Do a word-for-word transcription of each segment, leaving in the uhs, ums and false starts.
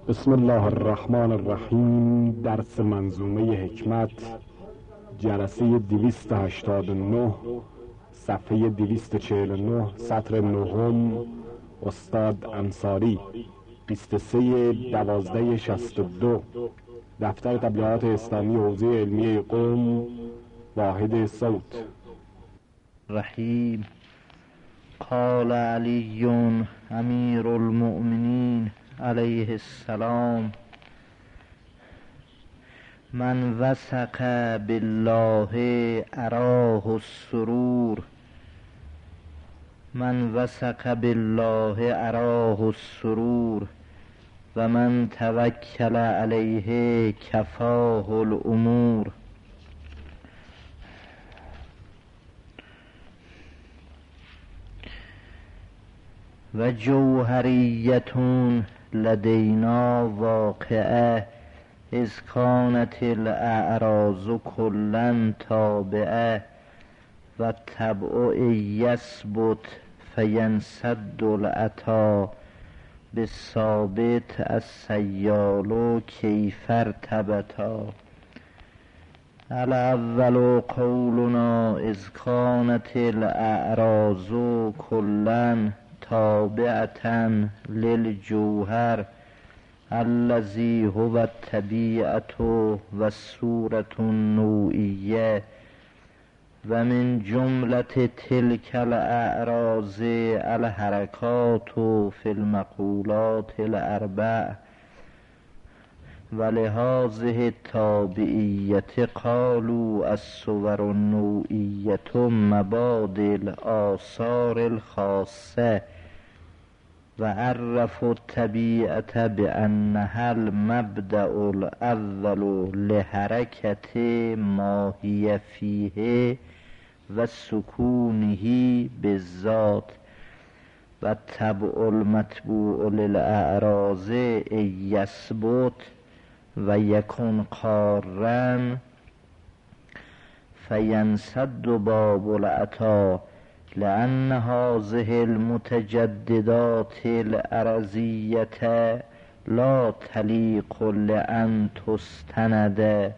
بسم الله الرحمن الرحیم. درس منظومه حکمت، جلسه دویست و هشتاد و نه، صفحه دویست و چهل و نه، سطر نهم. استاد انصاری، بیست و سه دوازده شصت و دو، دفتر تبلیغات اسلامی حوزه علمیه قم، واحد صوت. رحیم. قال علی امیر المؤمنین علیه السلام: من وثق بالله اراه السرور من وثق بالله اراه السرور و من توکل علیه کفاه الامور. و جوهریتون لدینا واقعه اذ کانت الاعراض کلا تابعه و طبع یثبت فینسد العطا بالثابت السیال کیف ارتبطا. الاول قولنا اذ کانت الاعراض کلا تابعة للجوهر الذي هو الطبيعة والصورة النوعية و من جملة تلك الأعراض الحركات في المقولات الأربع ولهذه التابعية قالوا الصور النوعية مبادئ الآثار الخاصة و عرفوا الطبيعة بأنها المبدأ الأول لحركة ما هي فيه و سكونه بالذات و الطبع المتبوع للأعراض يثبت و یکن قارا فینسد باب العطا لأن هذه المتجددات الأرضية لا تليق لأن تستند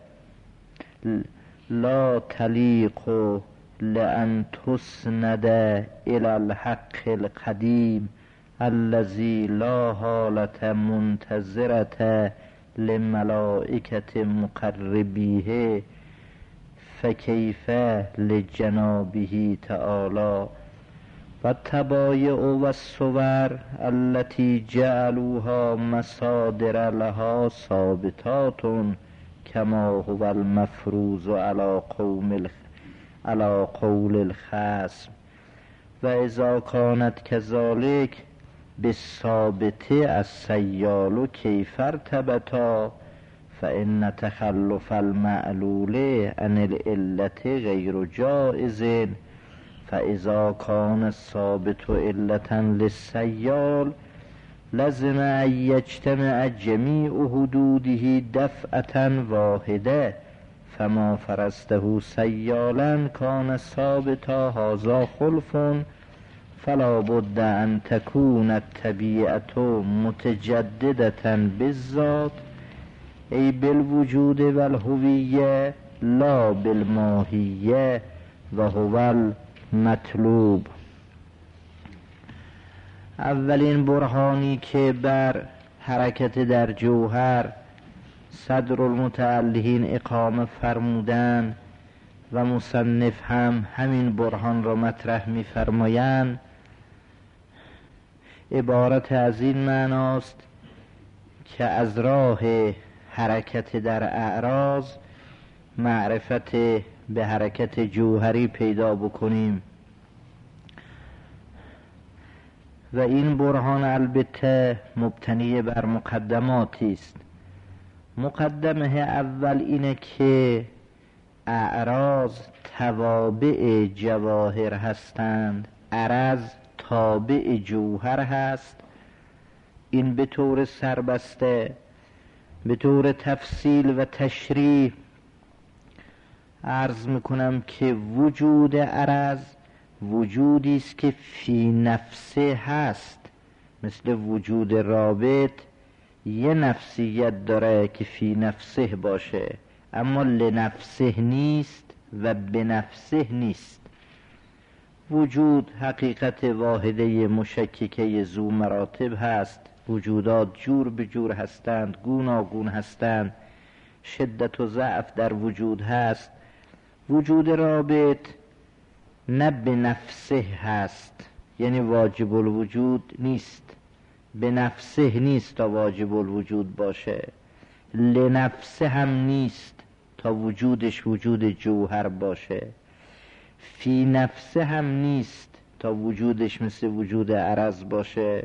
لا تليق لأن تسند إلى الحق القديم الذي لا حالة منتظرة لملائكة مقربيه فكيف لجنابه تعالى. والطبائع والصور التي جعلوها مصادر لها ثابتات كما هو المفروض على قوم الخ... على قول الخصم و اذا كانت كذلك بالثابت السیال کیف ارتبطا فإن تخلف المعلول عن العلة غیر جائز فإذا كان الثابت علة للسیال لزم أن يجتمع جميع حدوده دفعة واحدة فما فرضته سیالا كان ثابتا هذا خلف فلا بد أن تكون الطبيعة متجددة بالذات ای بالوجود و الهویه لا بالماهیه و هو المطلوب. اولین برهانی که بر حرکت در جوهر صدر المتعلهین اقامه فرمودن و مصنف هم همین برهان را مطرح می فرمایند عبارت از این معناست که از راه حرکت در اعراض معرفت به حرکت جوهری پیدا بکنیم و این برهان البته مبتنی بر مقدماتی است. مقدمه اول اینه که اعراض توابع جواهر هستند، عرض تابع جوهر هست. این به طور سربسته. به طور تفصیل و تشریح عرض میکنم که وجود عرض وجودی است که فی نفسه هست، مثل وجود رابط یه نفسیت داره که فی نفسه باشه اما لنفسه نیست و به نفسه نیست. وجود حقیقت واحده مشککه ذو مراتب هست. وجودات جور به جور هستند، گوناگون هستند، شدت و ضعف در وجود هست. وجود رابط نه به نفسه هست، یعنی واجب الوجود نیست، به نفسه نیست تا واجب الوجود باشه، لنفسه هم نیست تا وجودش وجود جوهر باشه، فی نفسه هم نیست تا وجودش مثل وجود عرض باشه،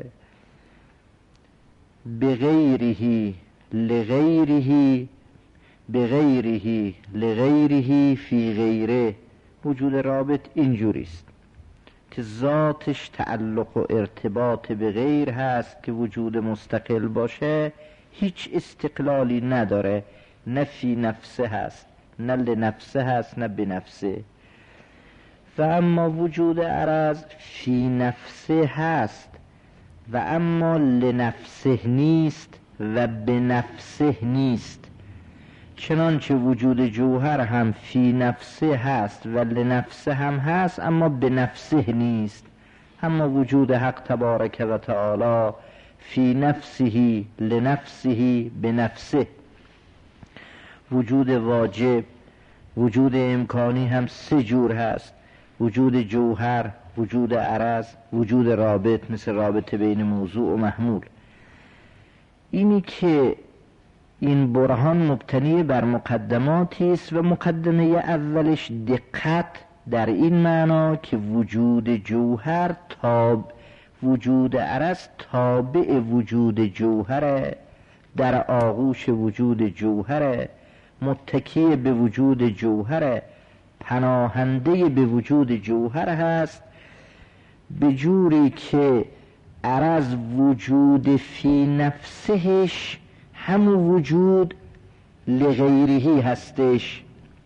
بغیره لغیره بغیره لغیره فی غیره. وجود رابط اینجوریست که ذاتش تعلق و ارتباط به غیر هست که وجود مستقل باشه هیچ استقلالی نداره، نه فی نفسه هست نه لنفسه هست نه به نفسه. و اما وجود عرض فی نفسه هست و اما لنفسه نیست و به نفسه نیست. چنانچه وجود جوهر هم فی نفسه هست و لنفسه هم هست اما به نفسه نیست. اما وجود حق تبارک و تعالی فی نفسه لنفسه به نفسه. وجود واجب، وجود امکانی هم سه جور هست: وجود جوهر، وجود عرض، وجود رابط مثل رابطه بین موضوع و محمول. اینی که این برهان مبتنی بر مقدماتی است و مقدمه اولش دقت در این معنا که وجود جوهر تاب وجود عرض تابع وجود جوهر، در آغوش وجود جوهر، متکی به وجود جوهر، پناهنده به وجود جوهر هست، به جوری که عرض وجود فی نفسهش هم وجود لغیرهی هستش.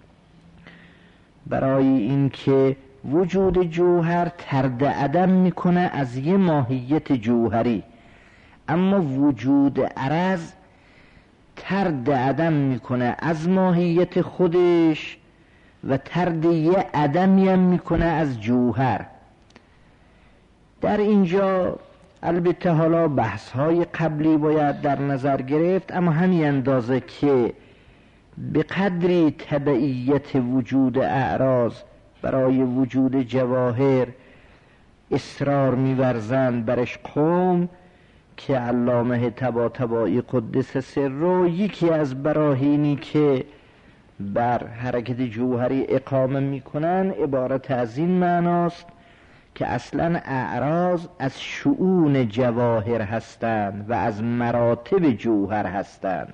برای این که وجود جوهر ترد عدم میکنه از یه ماهیت جوهری، اما وجود عرض ترد عدم میکنه از ماهیت خودش و ترد یه عدمی هم میکنه از جوهر. در اینجا البته حالا بحث های قبلی باید در نظر گرفت، اما همین اندازه که به قدری تبعیت وجود اعراض برای وجود جواهر اصرار می‌ورزند برش قوم که علامه طباطبایی قدس سره یکی از براهینی که بر حرکت جوهری اقامه میکنن عبارت از این معناست که اصلا اعراض از شؤون جواهر هستند و از مراتب جوهر هستند.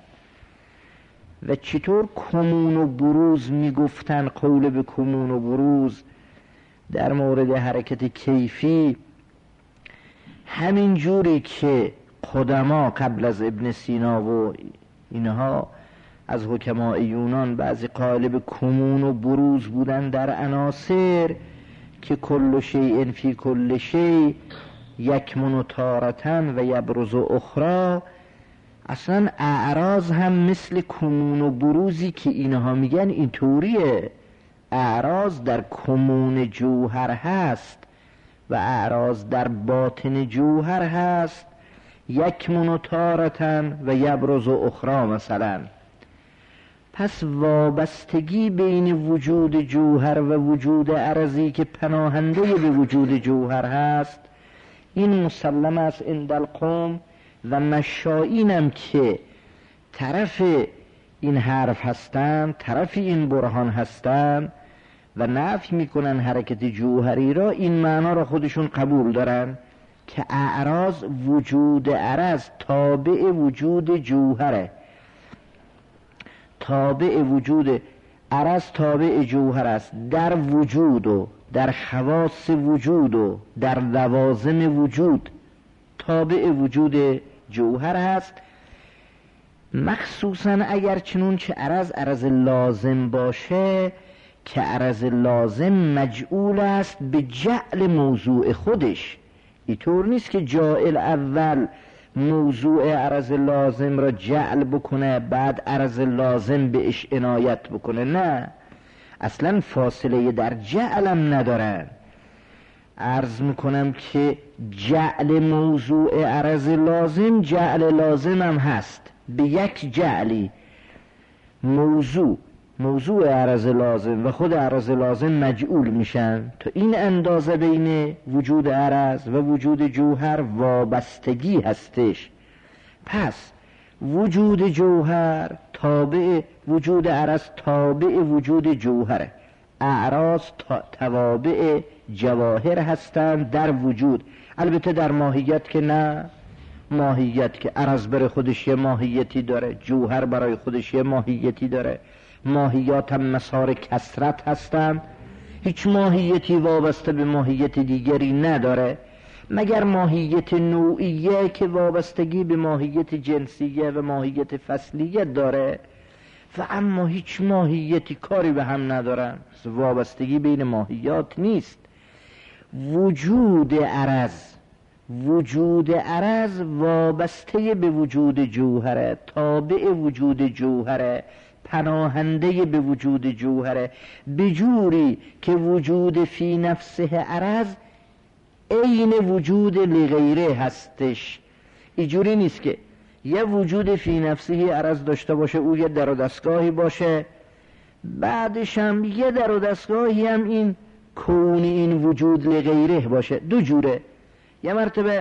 و چطور کمون و بروز میگفتن، قول به کمون و بروز در مورد حرکت کیفی، همین جوری که قدما قبل از ابن سینا و اینها از حکمای یونان بعضی قائل به کمون و بروز بودن در عناصر که کل شیء فی کل شیء یکمن تارتن و یبرز اخرى، اصلا اعراض هم مثل کمون و بروزی که اینها میگن اینطوریه. اعراض در کمون جوهر هست و اعراض در باطن جوهر هست، یکمن تارتن و یبرز اخرى مثلا. پس وابستگی بین وجود جوهر و وجود عرضی که پناهنده به وجود جوهر هست این مسلم است عند القوم. و مشائینم که طرف این حرف هستند، طرف این برهان هستند و نفی میکنن حرکت جوهری را، این معنا را خودشون قبول دارن که اعراض وجود عرض تابع وجود جوهره، تابع وجود عرض تابع جوهر است در وجود و در خواص وجود و در لوازم وجود، تابع وجود جوهر هست. مخصوصا اگر چنون چه عرض عرض لازم باشه که عرض لازم مجعول است به جعل موضوع خودش. اینطور نیست که جائل اول موضوع عرض لازم را جعل بکنه بعد عرض لازم بهش عنایت بکنه، نه، اصلا فاصله در جعلم ندارن. عرض میکنم که جعل موضوع عرض لازم جعل لازم هم هست، به یک جعلی موضوع موضوع عرض لازم و خود عرض لازم مجعول میشن. تا این اندازه بین وجود عرض و وجود جوهر وابستگی هستش. پس وجود جوهر تابع وجود عرض، تابع وجود جوهره. اعراض توابع جواهر هستند در وجود، البته در ماهیت که نه. ماهیت که عرض برای خودش یه ماهیتی داره، جوهر برای خودش یه ماهیتی داره. ماهیات هم مسار کثرت هستند، هیچ ماهیتی وابسته به ماهیت دیگری نداره مگر ماهیت نوعیه که وابستگی به ماهیت جنسیه و ماهیت فصلیه داره، و اما هیچ ماهیتی کاری به هم ندارن. وابستگی بین ماهیات نیست. وجود عرض وجود عرض وابسته به وجود جوهره، تابع وجود جوهره، پناهنده به وجود جوهره، به جوری که وجود فی نفسه عرض عین وجود لغیره هستش. اینجوری نیست که یه وجود فی نفسه عرض داشته باشه، او یه در و دستگاهی باشه، بعدش هم یه در و دستگاهی هم این کون این وجود لغیره باشه. دو جوره، یه مرتبه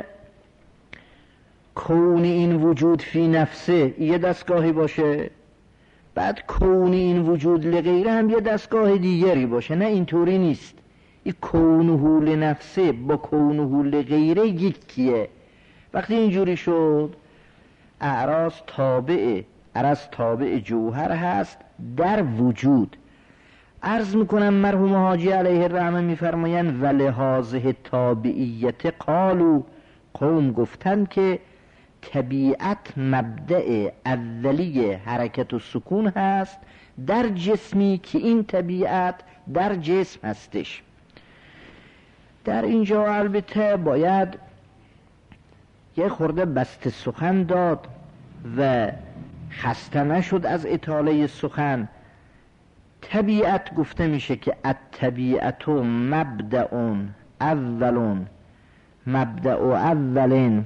کون این وجود فی نفسه یه دستگاهی باشه، بعد کون این وجود لغیره هم یه دستگاه دیگری باشه. نه، اینطوری نیست. این کونه لنفسه با کونه لغیره یکیه. وقتی اینجوری شد اعراض تابع عرض تابع جوهر هست در وجود. عرض میکنم مرحوم حاجی علیه الرحمه میفرمایند ولهذه تابعیت قالو، قوم گفتن که طبیعت مبدأ اولی حرکت و سکون هست در جسمی که این طبیعت در جسم هستش. در اینجا البته باید یه خورده بسته سخن داد و خسته نشد از اطاله سخن. طبیعت گفته میشه که الطبیعت مبدأ اول مبدأ اول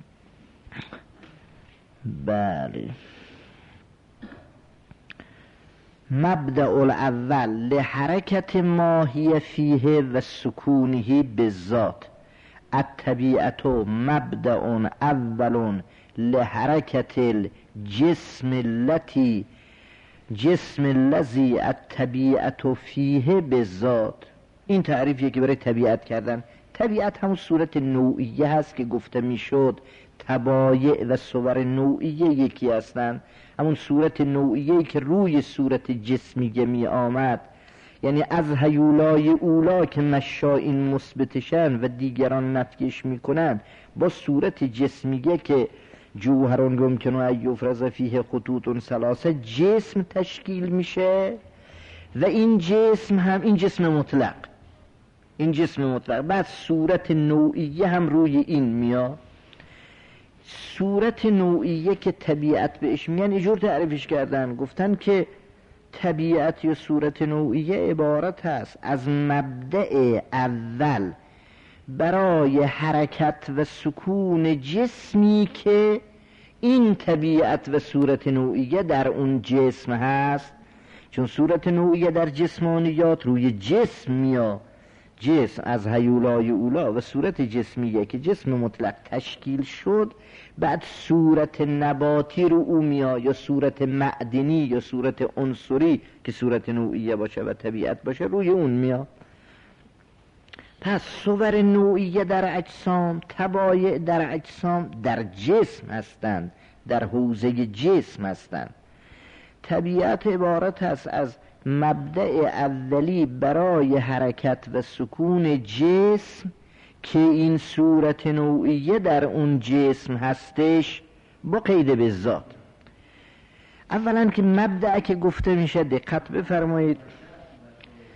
بله مبدأ الاول لحرکت ماهی فیه و سکونه بالذات. الطبیعت مبدأ اول لحرکت الجسم التي جسم الذي الطبیعت فیه بالذات. این تعریفیه که برای طبیعت کردن. طبیعت همون صورت نوعیه هست که گفته میشد تبایع و صور نوعیه یکی هستن. همون صورت نوعیه که روی صورت جسمیه می آمد، یعنی از هیولای اولا که مشائین مثبتشن و دیگران نفیش میکنن، با صورت جسمیه که جوهرون ممکنه ان یفرز فیه خطوط ثلاثه جسم تشکیل میشه. و این جسم هم این جسم مطلق این جسم مطلق بعد صورت نوعیه هم روی این میاد. صورت نوعیه که طبیعت بهش میگن اینجور تعریفش کردن، گفتن که طبیعت یا صورت نوعیه عبارت هست از مبدأ اول برای حرکت و سکون جسمی که این طبیعت و صورت نوعیه در اون جسم هست. چون صورت نوعیه در جسمانیات روی جسم میاد، جسم از هیولای اولا و صورت جسمیه که جسم مطلق تشکیل شد، بعد صورت نباتی رو او میاد، یا صورت معدنی یا صورت عنصری که صورت نوعیه باشه و طبیعت باشه روی اون میاد. پس صور نوعیه در اجسام، تبایع در اجسام در جسم هستند، در حوزه جسم هستند. طبیعت عبارت هست از مبدأ اولی برای حرکت و سکون جسم که این صورت نوعیه در اون جسم هستش با قید به ذات. اولا که مبدأ که گفته میشه دقت بفرمایید،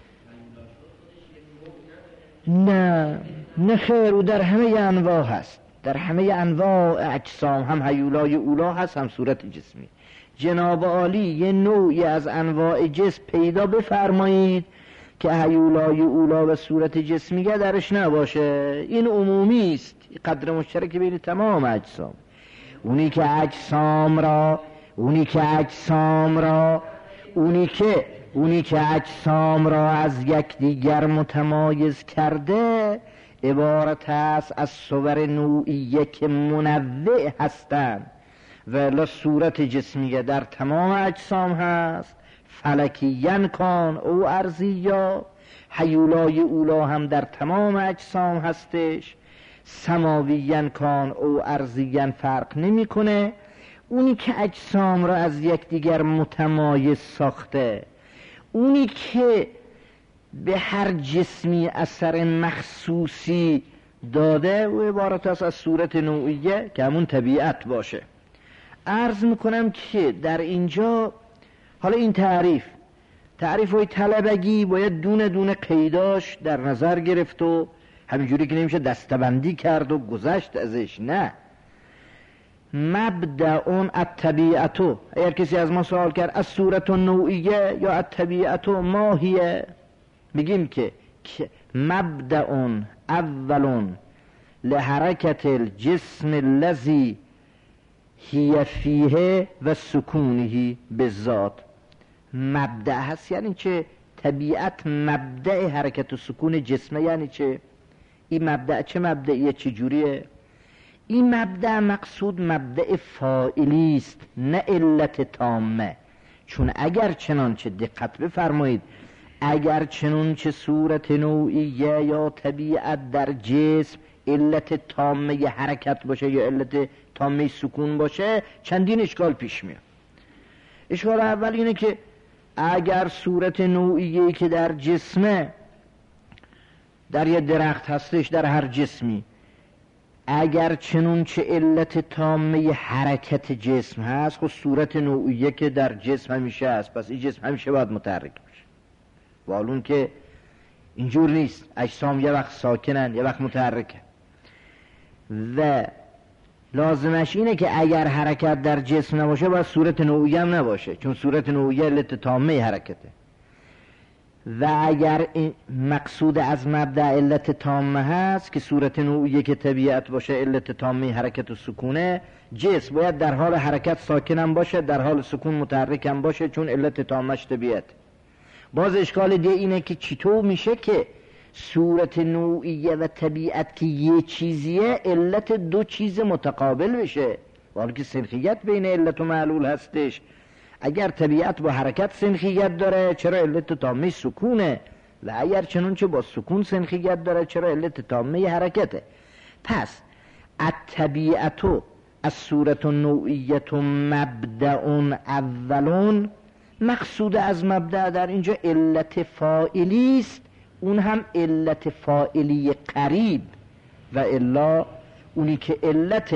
نه نه خیر، او در همه انواع هست. در همه انواع اجسام، هم هیولای اولا هست هم صورت جسمی. جناب عالی یه نوعی از انواع جسم پیدا بفرمایید که هیولای اولا و صورت جسمیه درش نباشه. این عمومی است، قدر مشترک بین تمام اجسام. اونی که اجسام را اونی که اجسام را اونی که اونی که اجسام را از یکدیگر متمایز کرده عبارت است از صور نوعیه که منوع هستند. ولی صورت جسمیه در تمام اجسام هست، فلکیین کان او ارضیا، هیولای اولا هم در تمام اجسام هستش، سماویین کان او ارضیین فرق نمیکنه. اونی که اجسام را از یکدیگر متمایز ساخته، اونی که به هر جسمی اثر مخصوصی داده و عبارت است از صورت نوعیه که همون طبیعت باشه. عرض میکنم که در اینجا حالا این تعریف تعریف های طلبگی باید دونه دونه قیداش در نظر گرفت و همینجوری که نمیشه دستبندی کرد و گذشت ازش. نه، مبدأ الطبیعتو، اگر کسی از ما سوال کرد از صورت نوعیه یا الطبیعتو ماهیه، میگیم که مبدأ اول لحرکت الجسم الذی هی فیه و سکونه بالذات. مبدأ هست یعنی چه؟ طبیعت مبدأ حرکت و سکون جسمه. یعنی چه؟ این مبدأ چه مبدئیه؟ چه جوریه؟ این مبدأ مقصود مبدأ فاعلی است، نه علت تامه. چون اگر چنانچه دقت بفرمایید، اگر چنانچه صورت نوعیه یا طبیعت در جسم علت تامه حرکت باشه یا علت تامه سکون باشه، چندین اشکال پیش میاد. اشکال اول اینه که اگر صورت نوعیه که در جسمه، در یه درخت هستش، در هر جسمی، اگر چنانچه علت تامه حرکت جسم هست، خب صورت نوعیه که در جسم همیشه هست، پس این جسم همیشه باید متحرک باشه. والون که اینجور نیست، اجسام یه وقت ساکنن یه وقت متحرکن و لازمش اینه که اگر حرکت در جسم نباشه باید صورت نوعیه هم نباشه، چون صورت نوعیه علت تامه حرکته. و اگر مقصود از مبدأ علت تامه هست که صورت نوعیه که طبیعت باشه علت تامه حرکت و سکونه، جسم باید در حال حرکت ساکنم باشه، در حال سکون متحرکم باشه، چون علت تامش طبیعت. باز اشکال دیگه اینه که چطور میشه که صورت نوعیه و طبیعت که یه چیزیه علت دو چیز متقابل بشه، ولی که سنخیت بین علت و معلول هستش. اگر طبیعت با حرکت سنخیت داره، چرا علت تامه سکونه؟ و اگر چنانچه با سکون سنخیت داره، چرا علت تامه حرکته؟ پس الطبیعتو از صورت نوعیت مبدأ اولون، مقصود از مبدأ در اینجا علت فاعلی است، اون هم علت فاعلی قریب. و الا اونی که علت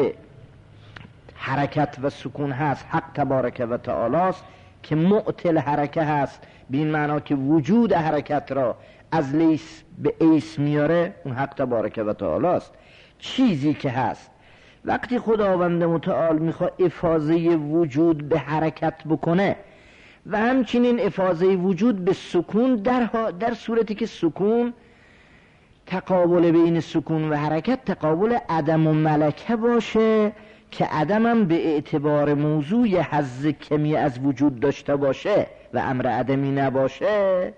حرکت و سکون هست حق تبارک و تعالی است که معطل حرکه هست، به این معنا که وجود حرکت را از لیس به ایس میاره، اون حق تبارک و تعالی است. چیزی که هست وقتی خداوند متعال میخواد افاضه وجود به حرکت بکنه و همچنین افاضه وجود به سکون، در, در صورتی که سکون تقابل بین سکون و حرکت تقابل عدم و ملکه باشه، که عدم هم به اعتبار موضوع حظ کمی از وجود داشته باشه و امر عدمی نباشه،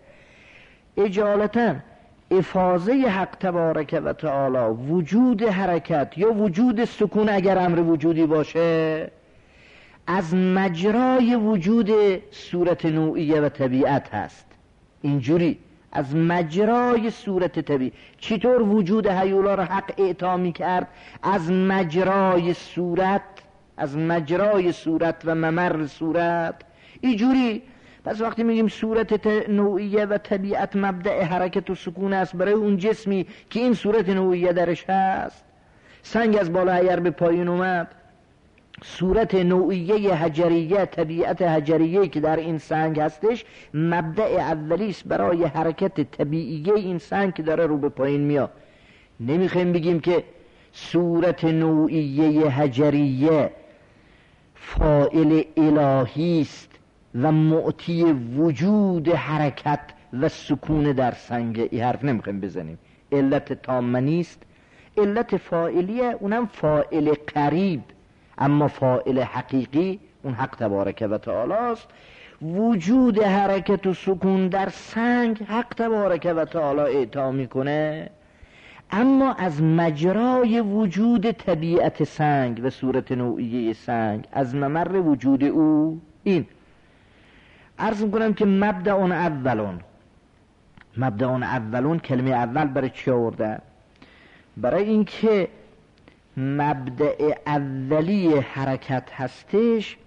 اجالتا افاضه حق تبارک و تعالی وجود حرکت یا وجود سکون اگر امر وجودی باشه از مجرای وجود صورت نوعیه و طبیعت هست. اینجوری از مجرای صورت طبیعی. چطور وجود هیولا را حق اعطا می کرد؟ از مجرای صورت، از مجرای صورت و ممر صورت. اینجوری. پس وقتی میگیم صورت نوعیه و طبیعت مبدأ حرکت و سکون است برای اون جسمی که این صورت نوعیه درش هست، سنگ از بالا اگر به پایین اومد، صورت نوعیه حجریه، طبیعت حجریه که در این سنگ هستش، مبدأ اولیست برای حرکت طبیعیه این سنگ که داره رو به پایین میاد. نمیخوایم بگیم که صورت نوعیه حجریه فاعل الهی است و معطی وجود حرکت و سکون در سنگ. این حرف نمیخوایم بزنیم، علت تامه نیست. علت فاعلیه، اونم فاعل قریب، اما فاعل حقیقی اون حق تبارک و تعالی است. وجود حرکت و سکون در سنگ حق تبارک و تعالی اعطا میکنه، اما از مجرای وجود طبیعت سنگ و صورت نوعیه سنگ، از ممر وجود او. این عرض میکنم که مبدأ اولون، مبدأ اولون کلمه اول برای چی آوردن؟ برای اینکه مبدأ اولی حرکت هستش،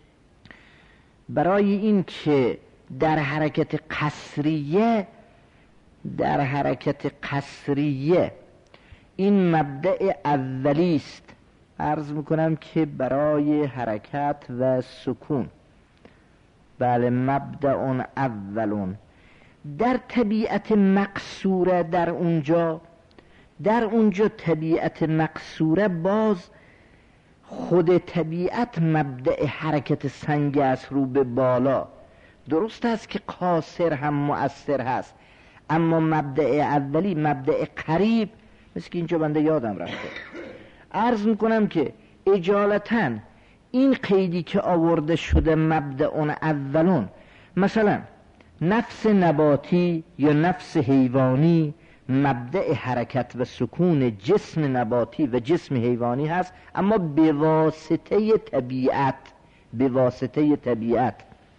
برای اینکه در حرکت قصریه در حرکت قصریه این مبدأ اولی است. عرض میکنم که برای حرکت و سکون، بله مبدأ اولون در طبیعت مقصوره، در اونجا در اونجا طبیعت مقصوره باز خود طبیعت مبدأ حرکت سنگ است رو به بالا. درست است که قاصر هم مؤثر هست، اما مبدأ اولی مبدأ قریب، مثل که اینجا بنده یادم رفته عرض میکنم که اجالتاً این قیدی که آورده شده مبدأ اولون، مثلا نفس نباتی یا نفس حیوانی مبدأ حرکت و سکون جسم نباتی و جسم حیوانی هست، اما به واسطه طبیعت به واسطه طبیعت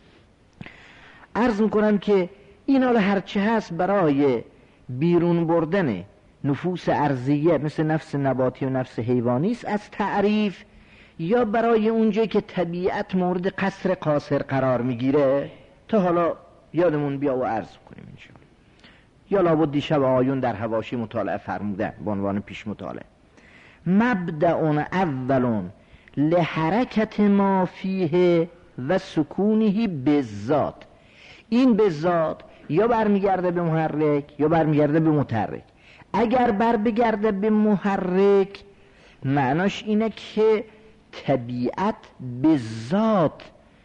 عرض میکنم که این حالا هرچه هست برای بیرون بردن نفوس ارضیه مثل نفس نباتی و نفس حیوانی است از تعریف، یا برای اونجا که طبیعت مورد قصر قاصر قرار میگیره. تا حالا یادمون بیا و عرض کنیم اینجا، یا لابد دیشب آیون در حواشی مطالعه فرمودن به عنوان پیش مطالعه. مبدأ اولون لحرکت ما فیه و سکونه بالذات. این بالذات یا برمیگرده به محرک یا برمیگرده به متحرک. اگر بر بگرده به محرک معناش اینه که طبیعت بالذات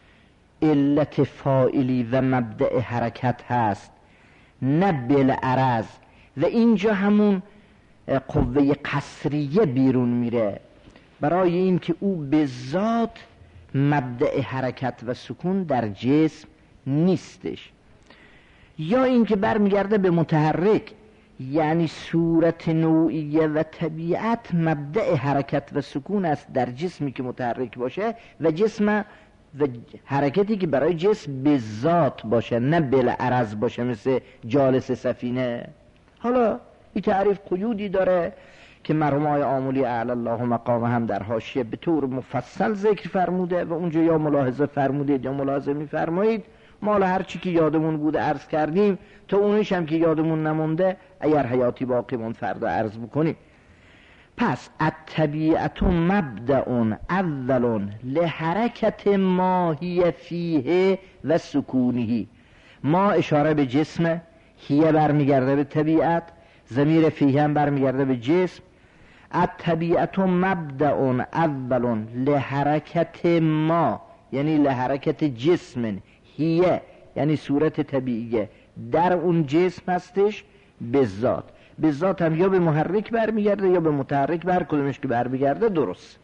علت فاعلی و مبدأ حرکت هست، نه بالعرض. و اینجا همون قوه قصریه بیرون میره، برای این که او بالذات مبدأ حرکت و سکون در جسم نیستش. یا این که برمیگرده به متحرک، یعنی صورت نوعیه و طبیعت مبدأ حرکت و سکون است در جسمی که متحرک باشه و جسم و حرکتی که برای جسم به ذات باشه نه بالعرض باشه، مثل جالس سفینه. حالا این تعریف قیودی داره که مرحوم آقای آملی اعلی الله مقام هم در حاشیه به طور مفصل ذکر فرموده و اونجا یا ملاحظه فرمودید یا ملاحظه میفرمایید. ما هر چی که یادمون بوده عرض کردیم، تا اونش هم که یادمون نمونده اگر حیاتی باقی موند فردا عرض بکنیم. پس الطبیعت مبدأ اول لحرکت ماهی فیه و سکونه. ما اشاره به جسم، هیه برمیگرده به طبیعت، ضمیر فیه هم برمیگرده به جسم. الطبیعت مبدأ اول لحرکت ما، یعنی لحرکت جسم، هیه یعنی صورت طبیعیه در اون جسم هستش به ذات. به ذات هم یا به محرک برمیگرده یا به متحرک، بر کدومش که برمیگرده درست.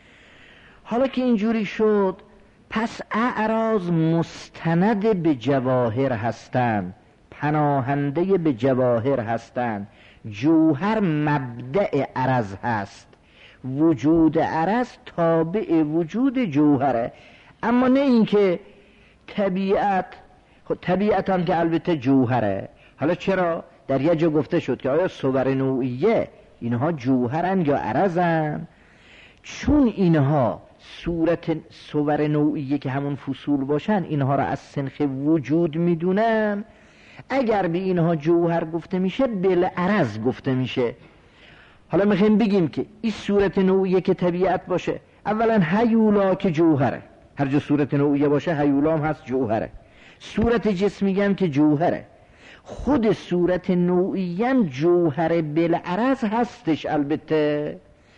حالا که اینجوری شد، پس اعراض مستند به جواهر هستند، پناهنده به جواهر هستند. جوهر مبدأ عرض هست، وجود عرض تابع وجود جوهره. اما نه اینکه طبیعت، خب طبیعت هم که البته جوهره. حالا چرا در یه جا گفته شد که آیا صور نوعیه اینها جوهرن یا عرضن؟ چون اینها صورت صور نوعیه که همون فصول باشن، اینها را از سنخ وجود میدونن. اگر به اینها جوهر گفته میشه، بالعرض گفته میشه. حالا میخوایم بگیم که این صورت نوعیه که طبیعت باشه، اولا هیولا که جوهره، هر جا صورت نوعیه باشه هیولا هم هست، جوهره. صورت جسمی هم که جوهره، خود صورت نوعیه هم جوهر بالعرض هستش البته.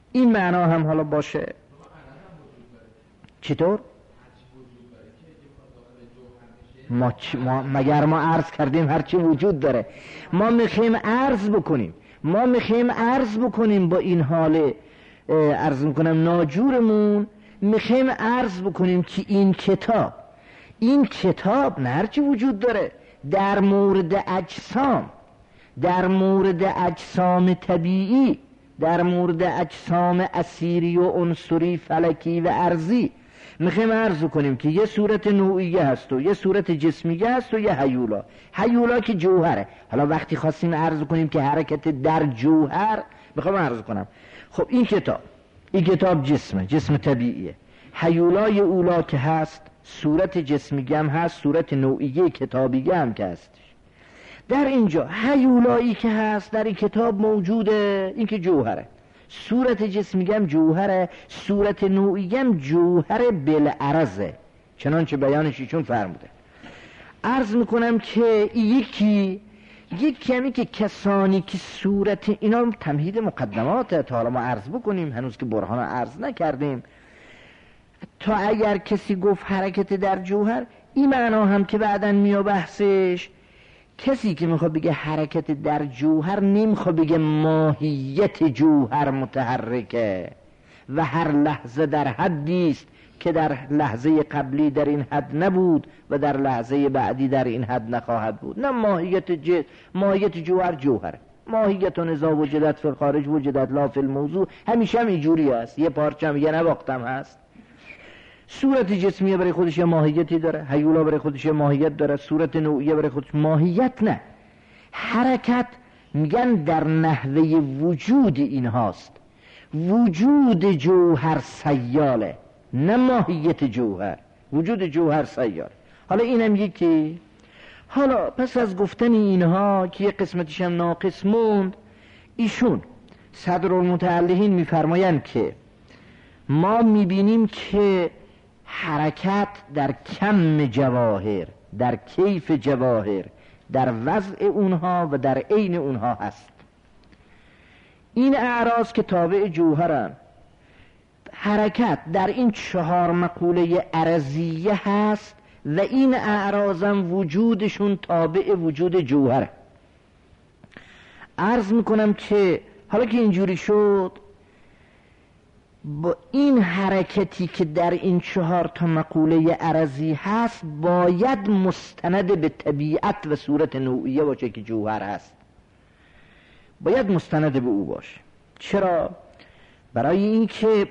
این معنا هم حالا باشه. چطور؟ ما, ما مگر ما عرض کردیم هرچی وجود داره؟ ما میخوایم عرض بکنیم ما میخوایم عرض بکنیم با این حال عرض میکنم ناجورمون، میخوایم عرض بکنیم که این کتاب این کتاب نه هرچی وجود داره در مورد اجسام، در مورد اجسام طبیعی، در مورد اجسام اسیری و عنصری فلکی و ارضی میخوایم عرض کنیم که یه صورت نوعیه هست و یه صورت جسمیه هست و یه هیولا. هیولا که جوهره. حالا وقتی خواستیم عرض کنیم که حرکت در جوهر، میخوام عرض کنم خب این کتاب این کتاب جسمه، جسم طبیعیه. هیولای اولا که هست صورت جسمیه هم هست، صورت نوعیه کتابیه هم که هست. در اینجا هیولایی که هست در این کتاب موجوده، این که جوهره. صورت جسمیه هم جوهره، صورت نوعیه هم جوهر بالعرضه، چنانچه بیانش ایشون فرموده. عرض میکنم که یکی یک کمی که کسانی که صورت اینا تمهید مقدماته تا حالا ما عرض بکنیم، هنوز که برهان عرض نکردیم. تا اگر کسی گفت حرکت در جوهر، این معنا هم که بعدن میاد بحثش، کسی که میخواد بگه حرکت در جوهر نمیخواد بگه ماهیت جوهر متحرکه و هر لحظه در حدی است که در لحظه قبلی در این حد نبود و در لحظه بعدی در این حد نخواهد بود. نه، ماهیت ج... ماهیت جوهر جوهره. ماهیت نزا وجدت فی الخارج وجدت لا فی الموضوع، همیشه هم اینجوری است. یه پارچم یه نواختم هست. صورت جسمیه برای خودش یه ماهیتی داره، هیولا برای خودش یه ماهیت داره، صورت نوعیه برای خودش ماهیت نه. حرکت میگن در نحوه وجود این هاست. وجود جوهر سیاله، نه ماهیت جوهر. وجود جوهر سیاله. حالا اینم یکی. حالا پس از گفتن اینها که یه قسمتش هم ناقص موند، ایشون صدرالمتعلقین میفرمایند که ما میبینیم که حرکت در کم جواهر، در کیف جواهر، در وضع اونها و در عین اونها هست. این اعراض که تابع جوهرن، حرکت در این چهار مقوله عرضیه هست و این اعراضم وجودشون تابع وجود جوهره. عرض میکنم که حالا که اینجوری شد، با این حرکتی که در این چهار تا مقوله عرضی هست باید مستند به طبیعت و صورت نوعیه باشه که جوهر هست. باید مستند به او باشه. چرا؟ برای اینکه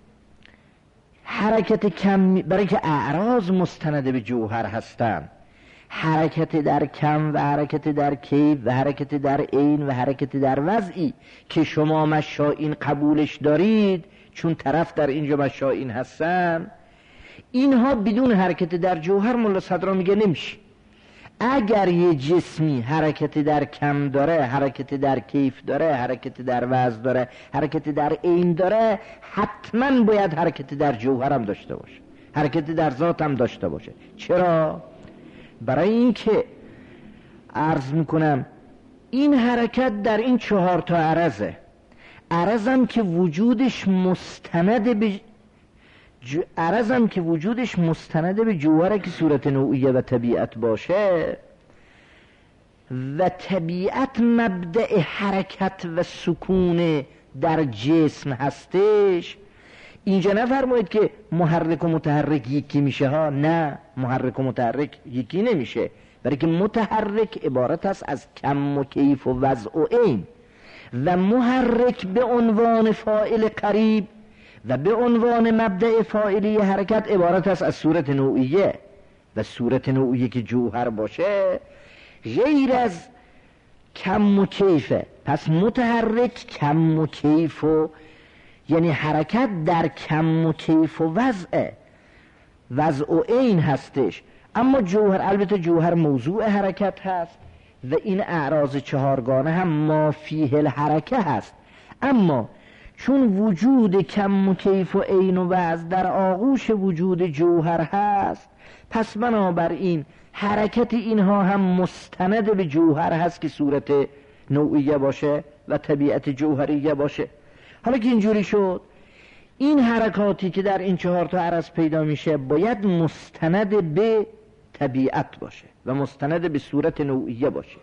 حرکت کم، برای که اعراض مستند به جوهر هستن، حرکت در کم و حرکت در کیف و حرکت در عین و حرکت در وضعی که شما مشائین قبولش دارید، چون طرف در اینجا مشائین هستن، اینها بدون حرکت در جوهر ملا صدرا میگه نمیشه. اگر یه جسمی حرکت در کم داره، حرکت در کیف داره، حرکت در وضع داره، حرکت در عین داره، حتما باید حرکت در جوهر هم داشته باشه، حرکت در ذات هم داشته باشه. چرا؟ برای اینکه عرض میکنم این حرکت در این چهار تا عرضه، عرضم که وجودش مستند به ج... عرضم که وجودش مستند به جوهره که صورت نوعیه و طبیعت باشه و طبیعت مبدأ حرکت و سکون در جسم هستش. اینجا نفرمایید که محرک و متحرک یکی میشه ها، نه، محرک و متحرک یکی نمیشه، برای که متحرک عبارت است از کم و کیف و وضع و عین و محرک به عنوان فاعل قریب و به عنوان مبدأ فاعلی حرکت عبارت است از صورت نوعیه و صورت نوعیه که جوهر باشه غیر از کم و کیفه. پس متحرک کم و کیف و یعنی حرکت در کم و کیف و وضع وضع و عین هستش. اما جوهر، البته جوهر موضوع حرکت هست و این اعراض چهارگانه هم ما فیه الحرکه هست. اما چون وجود کم و کیف و عین و وضع در آغوش وجود جوهر هست، پس بنابراین حرکت اینها هم مستند به جوهر هست که صورت نوعیه باشه و طبیعت جوهریه باشه. حالا که اینجوری شد، این حرکاتی که در این چهار تا عرض پیدا میشه باید مستند به طبیعت باشه و مستند به صورت نوعیه باشه.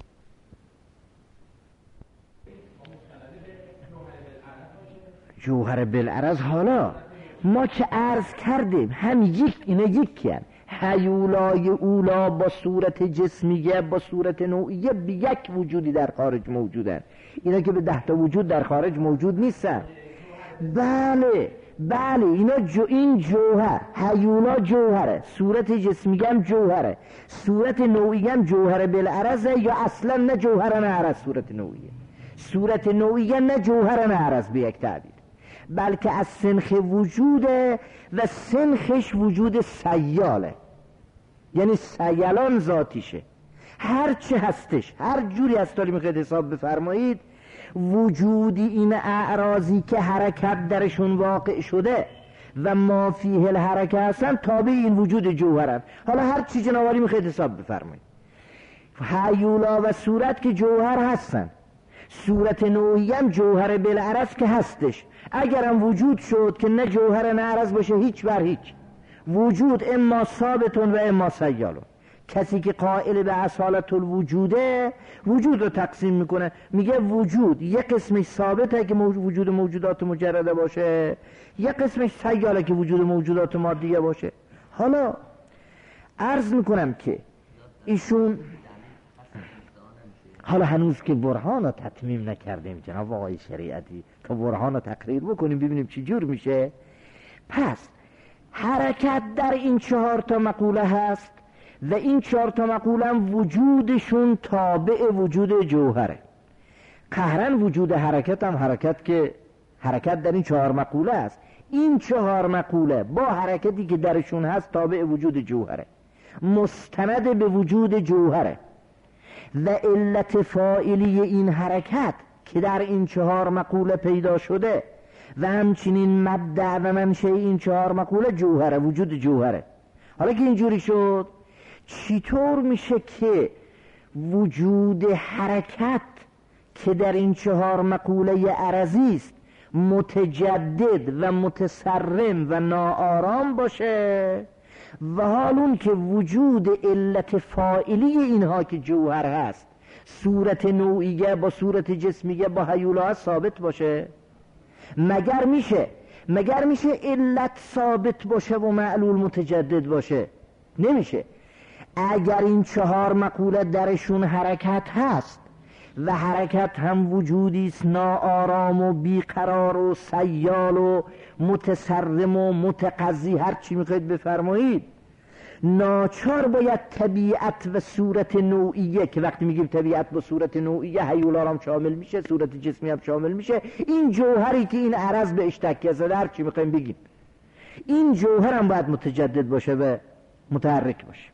جوهر بالعرض، حالا ما که عرض کردیم هم یک اینا یکی هن. هیولای اولا با صورت جسمیه با صورت نوعیه به یک وجودی در خارج موجودن. اینا که به ده تا وجود در خارج موجود نیستن. بله بله اینا جو این جوهر، هیولا جوهره، صورت جسمیه هم جوهره، صورت نوعیه هم جوهر بالعرضه، یا اصلا نه جوهر نه عرض صورت نوعیه، صورت نوعیه نه جوهر نه عرض به یک تعبیر، بلکه از سنخ وجوده و سنخش وجود سیاله، یعنی سیلان ذاتیشه. هر چه هستش، هر جوری هستالی میخواید حساب بفرمایید، وجودی این اعراضی که حرکت درشون واقع شده و ما فیه الحرکه هستن تابع این وجود جوهرن. حالا هر چی جنابالی میخواید حساب بفرمایید، هیولا و صورت که جوهر هستن، صورت نوعی هم جوهر بالعرض که هستش. اگرم وجود شد که نه جوهر نه عرض باشه، هیچ بر هیچ، وجود اما ثابتون و اما سیالون. کسی که قائل به اصالت الوجوده، وجود رو تقسیم میکنه، میگه وجود یک قسمش ثابته که وجود موجودات مجرده باشه، یک قسمش سیاله که وجود موجودات مادیه باشه. حالا عرض میکنم که ایشون، حالا هنوز که برهان رو تتمیم نکردیم جناب آقای شریعتی، تا برهان رو تقریر بکنیم ببینیم چی جور میشه. پس حرکت در این چهار تا مقوله هست و این چهار تا مقوله هم وجودشون تابع وجود جوهره. قهرن وجود حرکت هم حرکت که حرکت در این چهار مقوله است. این چهار مقوله با حرکتی که درشون هست تابع وجود جوهره، مستند به وجود جوهره و علت فاعلی این حرکت که در این چهار مقوله پیدا شده و همچنین مبدأ و منشأ این چهار مقوله جوهره، وجود جوهره. حالا که اینجوری شد، چطور میشه که وجود حرکت که در این چهار مقوله عرضی است متجدد و متسرم و ناآرام باشه، و حال اون که وجود علت فاعلی اینها که جوهر هست صورت نوعیه با صورت جسمیه با هیولا ثابت باشه؟ مگر میشه مگر میشه علت ثابت باشه و معلول متجدد باشه؟ نمیشه. اگر این چهار مقوله درشون حرکت هست و حرکت هم وجودی است ناآرام و بیقرار و سیال و متسرم و متقضی، هر چی میخواید بفرمایید، ناچار باید طبیعت و صورت نوعیه، که وقتی میگیم طبیعت با صورت نوعیه هیولا هم شامل میشه، صورت جسمی هم شامل میشه، این جوهری که این عرض به اشتکیه زده، هر چی میخوایم بگیم، این جوهر هم باید متجدد باشه و متحرک باشه.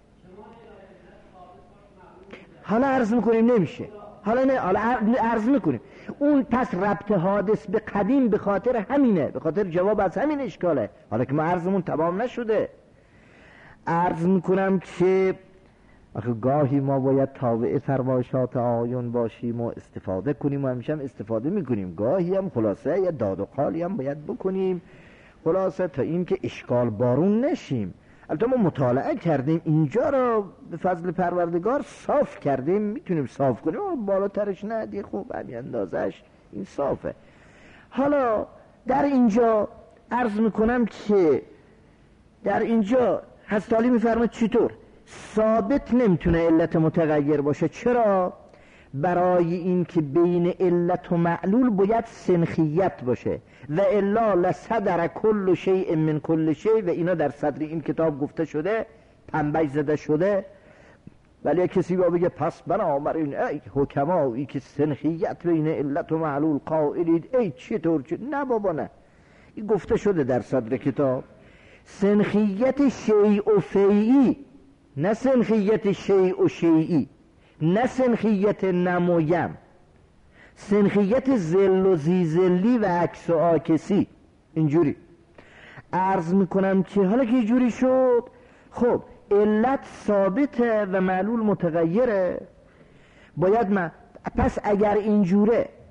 حالا عرض میکنیم نمیشه، حالا نه، حالا عرض میکنیم اون پس ربط حادث به قدیم به خاطر همینه، به خاطر جواب از همین اشکاله. حالا که ما عرضمون تمام نشده، عرض میکنم که آخه گاهی ما باید تابع فرمایشات آیون باشیم و استفاده کنیم و همیشه هم استفاده میکنیم، گاهی هم خلاصه یا داد و قالی هم باید بکنیم، خلاصه تا این که اشکال بارون نشیم. البته ما مطالعه کردیم اینجا رو به فضل پروردگار صاف کردیم، میتونیم صاف کنیم، بالاترش نه دیگه، خوب همین اندازش این صافه. حالا در اینجا عرض میکنم که در اینجا هستالی میفرماید چطور ثابت نمیتونه علت متغیر باشه. چرا؟ برای این که بین علت و معلول باید سنخیت باشه و الا لصدر کل شیء من کل شیء، و اینا در صدر این کتاب گفته شده، پنبه زده شده. ولی کسی با بگه پس بنابراین ای حکمایی که سنخیت بین علت و معلول قائلید، ای چطور چه؟ نه بابا نه، این گفته شده در صدر کتاب. سنخیت شیء و فیئی، نه سنخیت شیء و شیئی، نه سنخیت نمویم، سنخیت زل و زیزلی و عکس و آکسی. اینجوری عرض میکنم که حالا که اینجوری شد، خب علت ثابته و معلول متغیره، باید من پس اگر اینجوره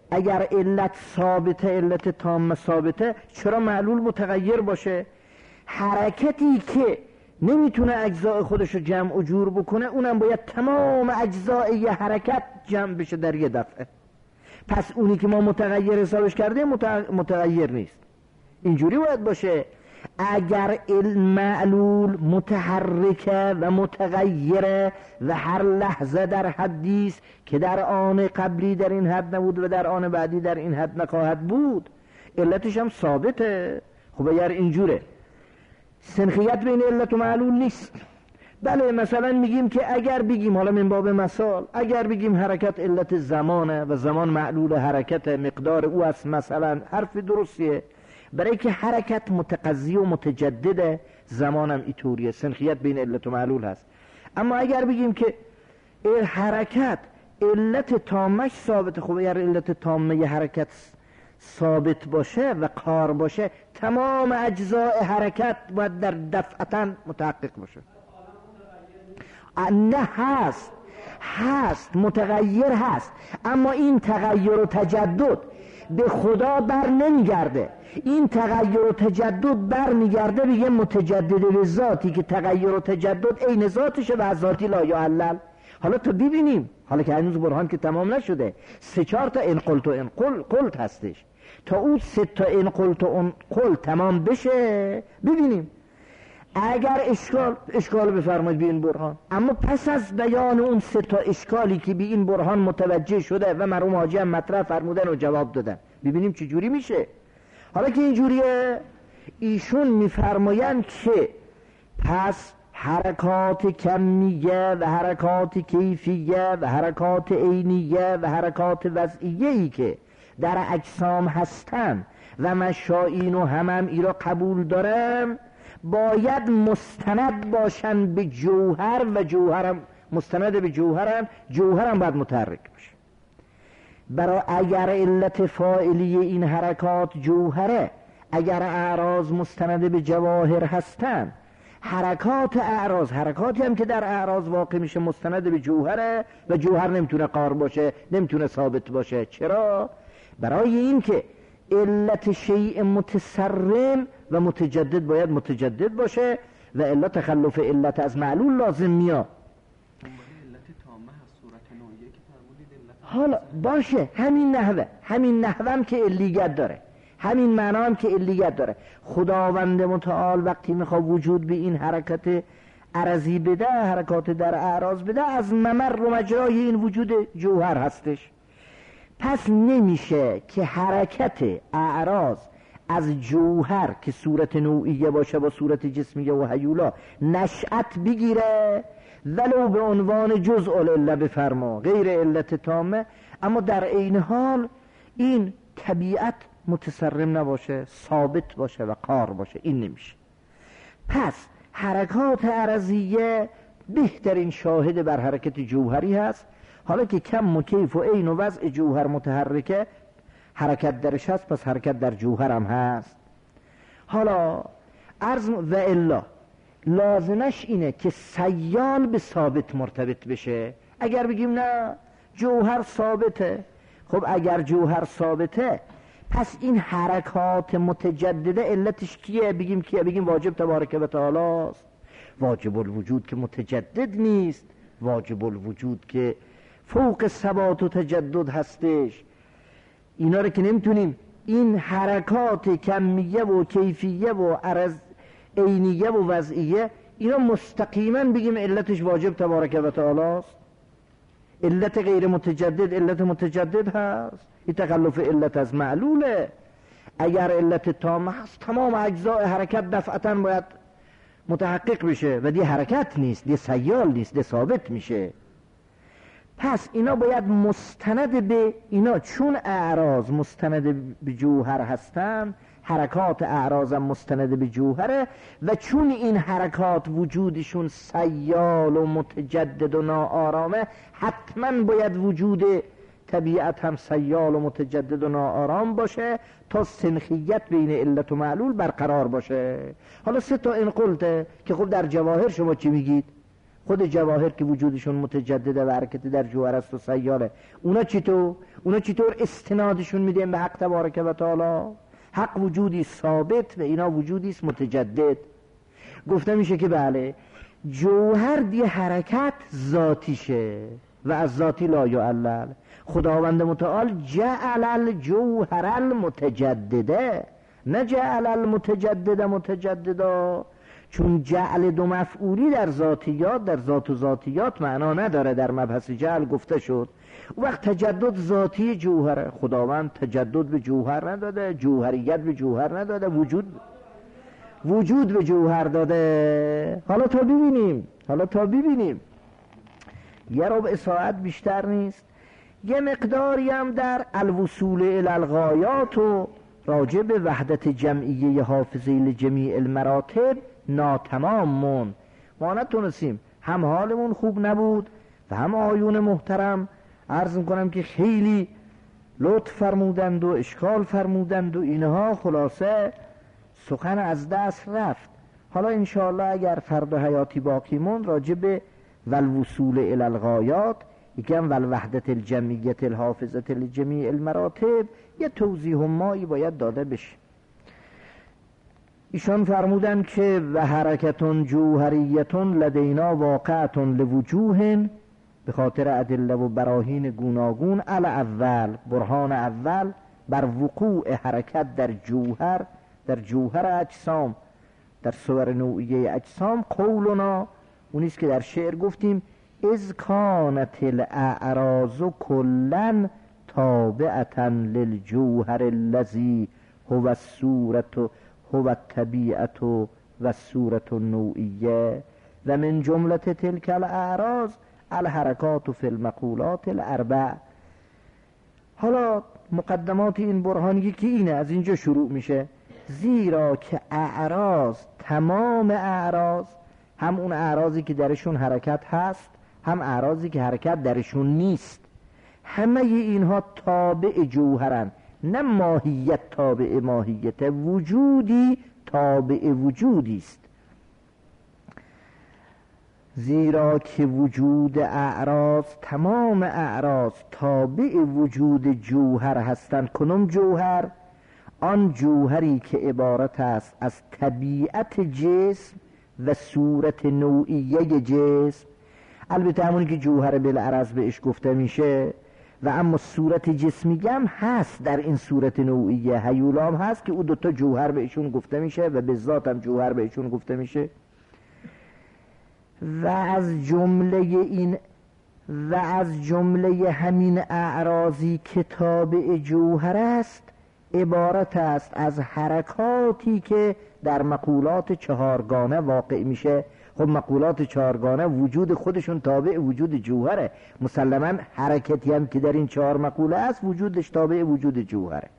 اگر علت ثابته، علت تامه ثابته، چرا معلول متغیر باشه؟ حرکتی که نمیتونه اجزای خودش رو جمع و جور بکنه، اونم باید تمام اجزای یه حرکت جمع بشه در یه دفعه. پس اونی که ما متغیر حسابش کرده متغیر نیست. اینجوری باید باشه. اگر المعلول متحرکه و متغیره و هر لحظه در حدی است که در آن قبلی در این حد نبود و در آن بعدی در این حد نخواهد بود، علتش هم ثابته. خب اگر اینجوره سنخیت بین علت و معلول نیست. بله مثلا میگیم که اگر بگیم، حالا من باب مثال، اگر بگیم حرکت علت زمانه و زمان معلول حرکت مقدار او است، مثلا حرف درستیه، برای که حرکت متقضی و متجدده، زمانم اینطوریه، سنخیت بین علت و معلول هست. اما اگر بگیم که حرکت علت تامش ثابته، خب اگر علت تامه ی حرکت ثابت باشه و کار باشه، تمام اجزاء حرکت باید در دفعتاً متحقق باشه. نه هست هست متغیر هست، اما این تغییر و تجدد به خدا بر نمیگرده. این تغییر و تجدد بر میگرده به یه متجدد به ذاتی که تغییر و تجدد عین ذاتشه و از ذاتی لا یعلل. حالا تو ببینیم، حالا که هنوز برهان که تمام نشده، سه چهار تا این قلت و این قل قلت هستش، تا اون سه تا این قلت و اون قلت تمام بشه ببینیم. اگر اشکال اشکال بفرمایید به این برهان، اما پس از بیان اون سه تا اشکالی که به این برهان متوجه شده و مرحوم حاجی هم مطرح فرمودن و جواب دادن، ببینیم چه جوری میشه. حالا که اینجوریه، ایشون میفرمایند که پس حرکات کمیه و حرکات کیفیه و حرکات عینیه و حرکات وضعیه ای که در اجسام هستن و مشائین و همم ای را قبول دارم، باید مستند باشن به جوهر و جوهرم مستند به جوهرم، جوهرم باید متحرک باشه. برای اگر علت فاعلی این حرکات جوهره، اگر اعراض مستند به جواهر هستن، حرکات اعراض حرکاتی هم که در اعراض واقع میشه مستند به جوهره و جوهر نمیتونه قار باشه، نمیتونه ثابت باشه. چرا؟ برای این که علت شیء متسرم و متجدد باید متجدد باشه و علت تخلف علت از معلول لازم میاد. حالا باشه، همین نحوه همین نحوه هم که علیت داره، همین معنا هم که علیت داره. خداوند متعال وقتی میخواد وجود به این حرکت عرضی بده، حرکات در اعراض بده، از ممر و مجرای این وجود جوهر هستش. پس نمیشه که حرکت اعراض از جوهر که صورت نوعیه باشه با صورت جسمیه و هیولا نشأت بگیره، ولو به عنوان جزء العله بفرما، غیر علت تامه، اما در عین حال این طبیعت متسرم نباشه، ثابت باشه و قار باشه. این نمیشه. پس حرکات عرضیه بهترین شاهد بر حرکت جوهری هست. حالا که کم و کیف و عین و وضع جوهر متحرکه، حرکت درش هست، پس حرکت در جوهر هم هست. حالا عرض و الا لازمش اینه که سیال به ثابت مرتبط بشه. اگر بگیم نه جوهر ثابته، خب اگر جوهر ثابته پس این حرکات متجدده علتش کیه؟ بگیم کیه؟ بگیم واجب تبارک و تعالی است. واجب الوجود که متجدد نیست، واجب الوجود که فوق ثبات و تجدد هستش. اینا رو که نمیتونیم، این حرکات کمیه و کیفیه و عرض عینیه و وضعیه، اینا مستقیما بگیم علتش واجب تبارک و تعالی است. علت غیر متجدد علت متجدد هست. این تخلف علت از معلوله. اگر علت تام هست، تمام اجزاء حرکت دفعتا باید متحقق بشه و دی حرکت نیست، دی سیال نیست، دی ثابت میشه. پس اینا باید مستند به اینا، چون اعراض مستند به جوهر هستن، حرکات اعراض هم مستند به جوهره، و چون این حرکات وجودشون سیال و متجدد و ناآرامه، حتما باید وجود طبیعت هم سیال و متجدد و ناآرام باشه تا سنخیت بین علت و معلول برقرار باشه. حالا سه تا این قلته که خب در جواهر شما چی میگید؟ خود جواهر که وجودشون متجدده و حرکت در جوهر است و سیاله، اونا چطور اونا چطور استنادشون میدیم به حق تبارک و تعالی؟ حق وجودی ثابت و اینا وجودی است متجدد. گفته میشه که بله جوهر دی حرکت ذاتیشه و از ذاتی لا یعلل. خداوند متعال جعل الجوهر المتجدده، نه جعل المتجدد متجددا، چون جعل دو مفعولی در ذاتیات در ذات و ذاتیات معنا نداره. در مبحث جعل گفته شد اون وقت تجدد ذاتی جوهره. خداوند تجدد به جوهر نداده، جوهریت به جوهر نداده، وجود وجود به جوهر داده. حالا تا ببینیم حالا تا ببینیم یه ربع ساعت بیشتر نیست، یه مقداری هم در الوصول الی الغایات و راجع به وحدت جمعیه حافظه لجمیع المراتب ناتمام مون. ما نتونستیم، هم حالمون خوب نبود و هم آیون محترم عرض میکنم که خیلی لطف فرمودند و اشکال فرمودند و اینها، خلاصه سخن از دست رفت. حالا انشاءالله اگر فردا حیاتی باقی مون راجع به والوصول الی الغایات، یکم والوحدت الجمعیت الحافظه لجمیع المراتب یه توضیح مایی باید داده بشه. ایشان فرمودن که و حرکتون جوهریتون لدینا واقعتون لوجوهن، به خاطر ادله و براهین گوناگون. ال اول، برهان اول بر وقوع حرکت در جوهر در جوهر اجسام، در صور نوعیه اجسام. قولنا اونیست که در شعر گفتیم اذ کانت الاعراض کلن تابعتا للجوهر الذی هو الصورت هو الطبیعت و الصورت النوعیه و من جمله تلک الاعراض الحرکات فی المقولات الاربع. حالا مقدمات این برهان یکی اینه، از اینجا شروع میشه. زیرا که اعراض، تمام اعراض، هم اون اعراضی که درشون حرکت هست هم اعراضی که حرکت درشون نیست، همه اینها تابع جوهرن، نه ماهیت تابع ماهیت، وجودی تابع وجودی است. زیرا که وجود اعراض، تمام اعراض تابع وجود جوهر هستند. کنم جوهر آن جوهری که عبارت است از طبیعت جسم و صورت نوعیه جسم. البته همونی که جوهر بالعرض بهش گفته میشه، و اما صورت جسمی هم هست در این صورت نوعیه. هیولام هست که او دوتا جوهر بهشون گفته میشه و به ذات هم جوهر بهشون گفته میشه. و از جمله این و از جمله همین اعراضی که تابع جوهر است عبارت است از حرکاتی که در مقولات چهارگانه واقع میشه. خب مقولات چهارگانه وجود خودشون تابع وجود جوهره، مسلما حرکتی هم که در این چهار مقوله است وجودش تابع وجود جوهره.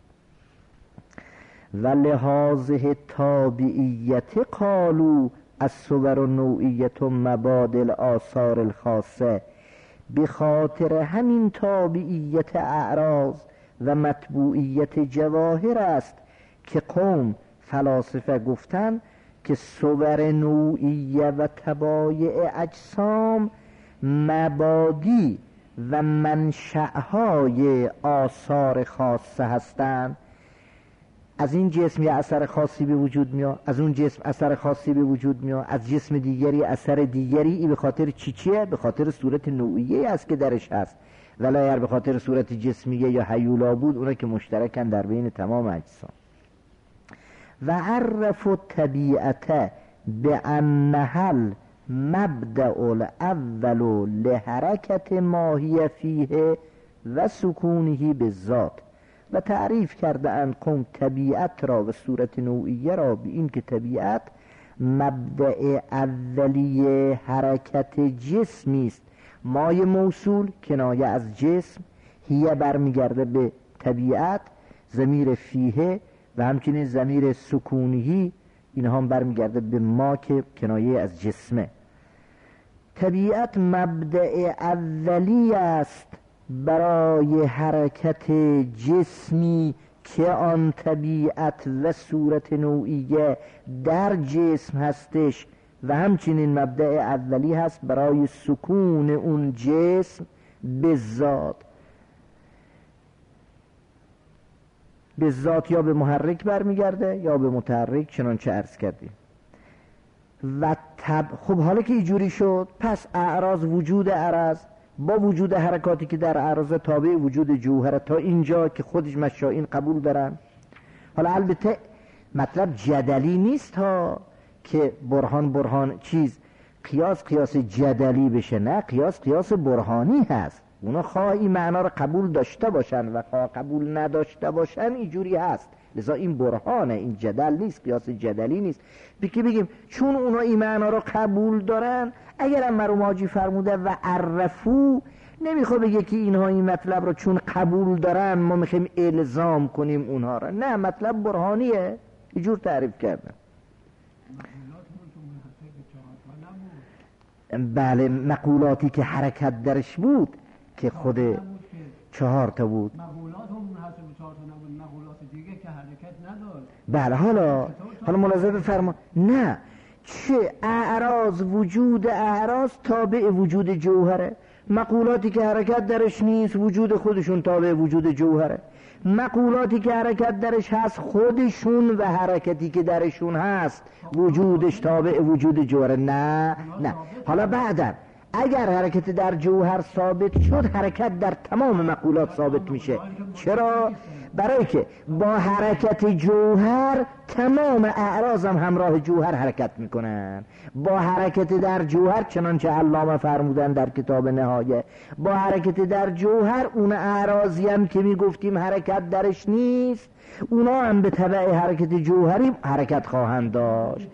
و لحاظه تابعیت قالو الصور نوعیت مبادل آثار الخاصه. به خاطر همین تابعیت اعراض و مطبوعیت جواهر است که قوم فلاسفه گفتن که صور نوعیه و طبایع اجسام مبادی و منشأهای آثار خاصه هستند. از این جسم یه اثر خاصی به وجود میاد، از اون جسم اثر خاصی به وجود میاد، از جسم دیگری اثر دیگری. این به خاطر چی چیه؟ به خاطر صورت نوعیه است که درش هست. ولی اگر به خاطر صورت جسمیه یا هیولا بود، اونا که مشترکن در بین تمام اجسام. و عرف الطبیعت بانها المبدأ الاول لحرکت ما هی فیه و سکونه بالذات. و تعریف کرده اند قوم طبیعت را و صورت نوعیه را به این که طبیعت مبدأ اولی حرکت جسمی است. مای موصول کنایه از جسم، هیه برمیگرده به طبیعت، ضمیر فیه و همچنین ضمیر سکونی اینها هم برمیگرده به ما که کنایه از جسمه. طبیعت مبدأ اولی است برای حرکت جسمی که آن طبیعت و صورت نوعیه در جسم هستش و همچنین مبدأ اولی هست برای سکون اون جسم به ذات. به ذات یا به محرک برمیگرده یا به متحرک، چنانچه عرض کردیم. و تب خب حالا که اینجوری شد، پس اعراض وجود عرض با وجود حرکاتی که در اعراض تابع وجود جوهر، تا اینجا که خودش مشائین قبول دارن. حالا البته مطلب جدلی نیست ها که برهان برهان چیز قیاس قیاس جدلی بشه، نه، قیاس قیاس برهانی هست. اونا خواه این معنا رو قبول داشته باشن و خواه قبول نداشته باشن اینجوری هست. لذا این برهانه، این جدل نیست، قیاس جدلی نیست. بگیم بگیم چون اونا این معنا رو قبول دارن، اگرم مرحوم حاجی فرموده و عرفو، نمیخواد بگه که اینها این مطلب رو چون قبول دارن ما میخوایم الزام کنیم اونها رو، نه، مطلب برهانیه، اینجور تعریف کردن. بله، مقولاتی که حرکت درش بود که خود چهار تا بود. مقولات هم منحصر به چهار تا نبود، مقولات دیگه که حرکت نداشت. بله، حالا حالا ملاحظه بفرما، نه، چه اعراض وجود اعراض تابع وجود جوهره. مقولاتی که حرکت درش نیست وجود خودشون تابع وجود جوهره. مقولاتی که حرکت درش هست خودشون و حرکتی که درشون هست وجودش تابع وجود جوهره. نه نه حالا بعداً اگر حرکت در جوهر ثابت شد، حرکت در تمام مقولات ثابت میشه. چرا؟ برای که با حرکت جوهر تمام اعراض هم همراه جوهر حرکت میکنن. با حرکت در جوهر، چنانچه علامه فرمودن در کتاب نهایه، با حرکت در جوهر اون اعراضی هم که میگفتیم حرکت درش نیست، اونا هم به تبع حرکت جوهری حرکت خواهند داشت.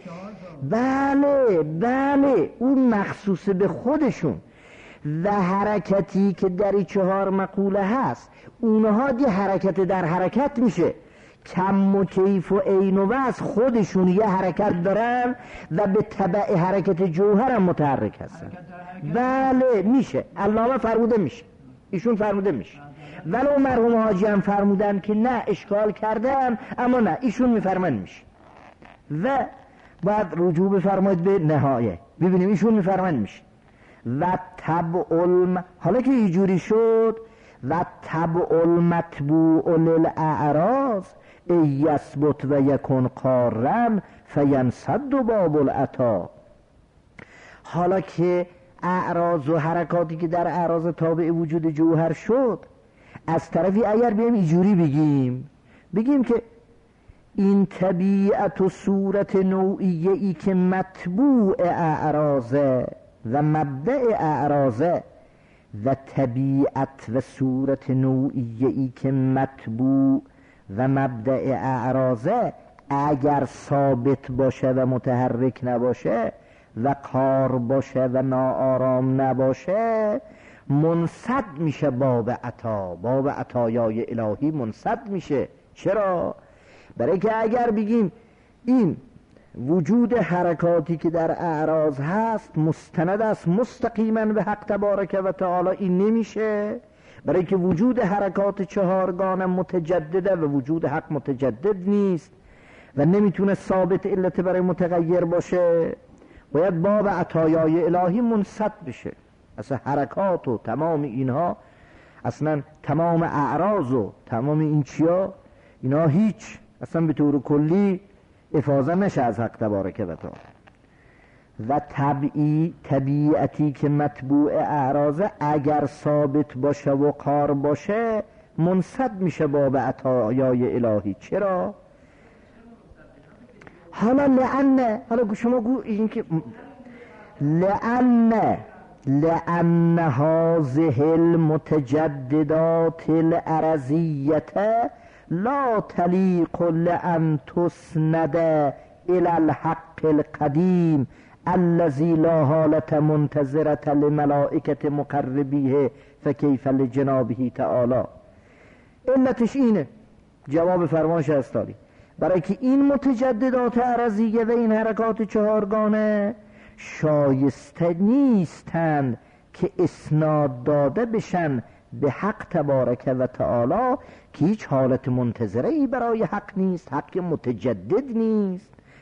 بله بله، اون مخصوص به خودشون. و حرکتی که در چهار مقوله هست، اونها دی حرکت در حرکت میشه. کم و کیف و عین و وصف خودشون یه حرکت دارن و به تبع حرکت جوهر هم متحرک هستن. بله میشه، علامه فرموده میشه، ایشون فرموده میشه. ولو مرحوم حاجی هم فرمودن که نه، اشکال کردن، اما نه، ایشون میفرمن میشه. و بعد رجوع بفرمایید به نهایه، ببینیم ایشون میفرمایید میشه. و تبع الم، حالا که اینجوری شد، و تبع المتبوع للاعراض یثبت و یکن قارن فینصد باب العطا. حالا که اعراض و حرکاتی که در اعراض تابع وجود جوهر شد، از طرفی اگر بیم اینجوری بگیم بگیم که این طبیعت و صورت نوعیه ای که مطبوع اعراضه و مبدأ اعراضه، و طبیعت و صورت نوعیه ای که مطبوع و مبدأ اعراضه، اگر ثابت باشه و متحرک نباشه و قار باشه و ناآرام نباشه، منصد میشه باب عطا، باب عطایای الهی منصد میشه. چرا؟ برای که اگر بگیم این وجود حرکاتی که در اعراض هست مستند است مستقیما به حق تبارک و تعالی، این نمیشه. برای که وجود حرکات چهارگانه متجدده و وجود حق متجدد نیست و نمیتونه ثابت علت برای متغیر باشه. باید باب عطایای الهی منصد بشه. اصلا حرکات و تمام اینها، اصلا تمام اعراض و تمام این چیا، اینا هیچ اصلا به طور کلی افاضه نشه از حق تبارک و تعالی. و طبیعی طبیعتی که مطبوع اعراضه، اگر ثابت باشه و قار باشه، منصد میشه باب عطایای الهی. چرا؟ حالا لعنه، حالا شما گو این که لعنه لأن هذه المتجددات الارضیه لا تلیق لأن تسند الى الحق القدیم الذي لا حالة منتظرة لملائکة مقربیه فکیف لجنابه تعالی. علتش اینه، جواب فرمایش استادی، برای که این متجددات عرضیه و این حرکات چهارگانه شایسته نیستند که اسناد داده بشن به حق تبارک و تعالی، که هیچ حالت منتظره ای برای حق نیست، حق متجدد نیست.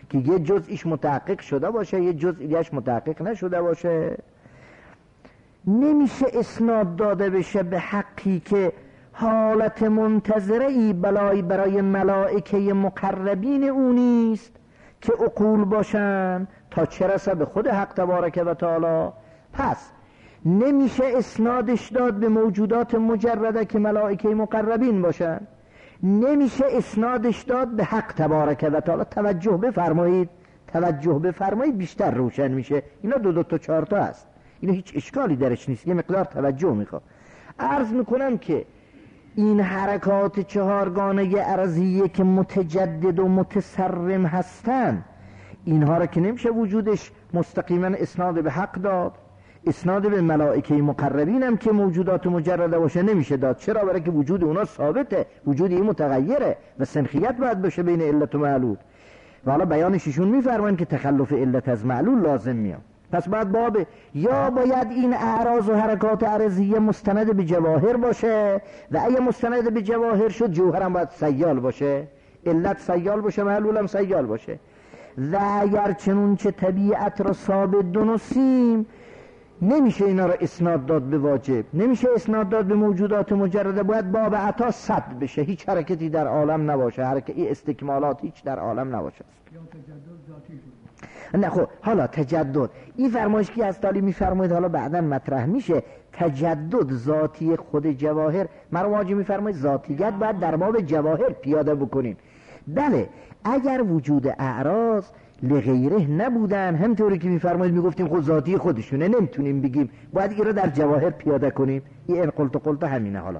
که یه جزئیش متحقق شده باشه یه جزئیش متحقق نشده باشه. نمیشه اسناد داده بشه به حقی که حالت منتظره ای بلای برای ملائکه مقربین او نیست که عقول باشن تا چه رسه به خود حق تبارک و تعالی. پس نمیشه اسنادش داد به موجودات مجرده که ملائکه مقربین باشن، نمیشه اسنادش داد به حق تبارک و تعالی. توجه بفرمایید توجه بفرمایید بیشتر روشن میشه. اینا دو دو تا چهار تا هست، اینا هیچ اشکالی درش نیست، یه مقدار توجه میخواد. عرض میکنم که این حرکات چهارگانه ارضیه که متجدد و متسرم هستن، اینها را که نمیشه وجودش مستقیما اسناد به حق داد، اسناد به ملائکه مقربین هم که موجودات مجرده باشه نمیشه داد. چرا؟ برای که وجود اونا ثابته، وجود این متغیره و سنخیت باید باشه بین علت و معلول. و حالا بیانش ایشون میفرمایند که تخلف علت از معلول لازم میاد. پس بعد باب یا باید این اعراض و حرکات عرضیه مستند به جواهر باشه و اگه مستند به جواهر شد جوهر هم باید سیال باشه، علت سیال باشه، معلول هم سیال باشه. و اگر چنون چه طبیعت را ثابت دونستیم نمیشه اینا را اسناد داد به واجب، نمیشه اسناد داد به موجودات مجرده، باید باب عطا صد بشه، هیچ حرکتی در عالم نباشه، حرکتی استکمالات هیچ در عالم نباشه. یا تجدد ذاتی شد. نه خب حالا تجدد این فرمایش که از تالی میفرمایید حالا بعدا مطرح میشه. تجدد ذاتی خود جواهر مرحوم حاجی میفرمایید ذاتیت باید در باب جواهر پیاده بکنیم. بله اگر وجود اعراض لغیره نبودن همطوری که میفرمایید میگفتیم خود ذاتی خودشونه، نمیتونیم بگیم، باید این رو در جواهر پیاده کنیم. این ان قلت قلت همینه. حالا